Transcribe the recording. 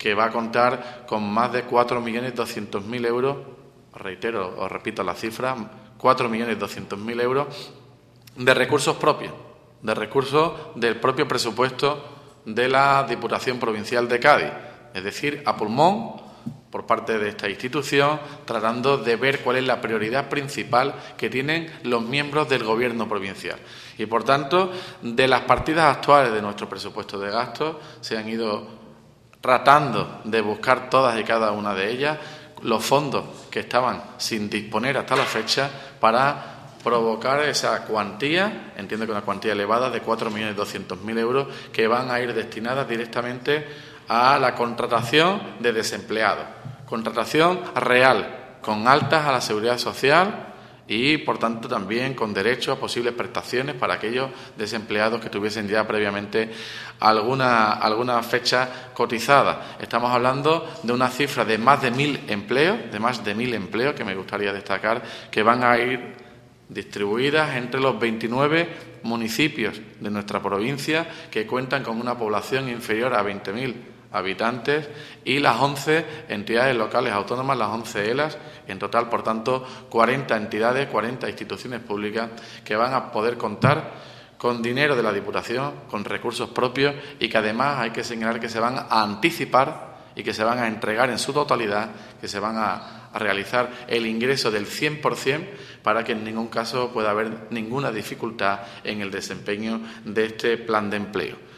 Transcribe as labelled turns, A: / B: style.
A: que va a contar con más de 4.200.000 euros, reitero, os repito la cifra, 4.200.000 euros de recursos propios, de recursos del propio presupuesto de la Diputación Provincial de Cádiz, es decir, a pulmón por parte de esta institución, tratando de ver cuál es la prioridad principal que tienen los miembros del Gobierno provincial. Y, por tanto, de las partidas actuales de nuestro presupuesto de gastos se han ido tratando de buscar todas y cada una de ellas los fondos que estaban sin disponer hasta la fecha para provocar esa cuantía, entiendo que una cuantía elevada de 4.200.000 euros que van a ir destinadas directamente a la contratación de desempleados. Contratación real, con altas a la seguridad social y, por tanto, también con derecho a posibles prestaciones para aquellos desempleados que tuviesen ya previamente alguna fecha cotizada. Estamos hablando de una cifra de más de 1.000 empleos, que me gustaría destacar, que van a ir distribuidas entre los 29 municipios de nuestra provincia que cuentan con una población inferior a 20.000 habitantes y las 11 entidades locales autónomas, las 11 ELAs, en total, por tanto, 40 entidades, 40 instituciones públicas que van a poder contar con dinero de la Diputación, con recursos propios y que además hay que señalar que se van a anticipar y que se van a entregar en su totalidad, que se van a realizar el ingreso del 100% para que en ningún caso pueda haber ninguna dificultad en el desempeño de este plan de empleo.